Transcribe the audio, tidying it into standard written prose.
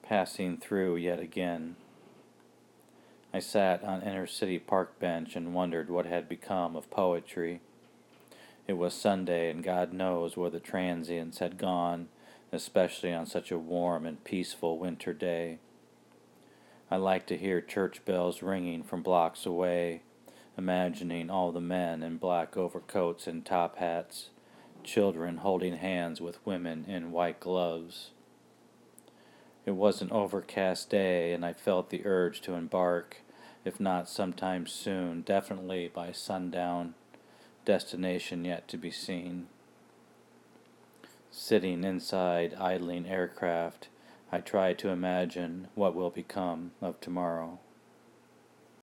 passing through yet again. I sat on inner city park bench and wondered what had become of poetry. It was Sunday, and God knows where the transients had gone, especially on such a warm and peaceful winter day. I liked to hear church bells ringing from blocks away, imagining all the men in black overcoats and top hats, children holding hands with women in white gloves. It was an overcast day, and I felt the urge to embark, if not sometime soon, definitely by sundown, destination yet to be seen. Sitting inside idling aircraft, I try to imagine what will become of tomorrow.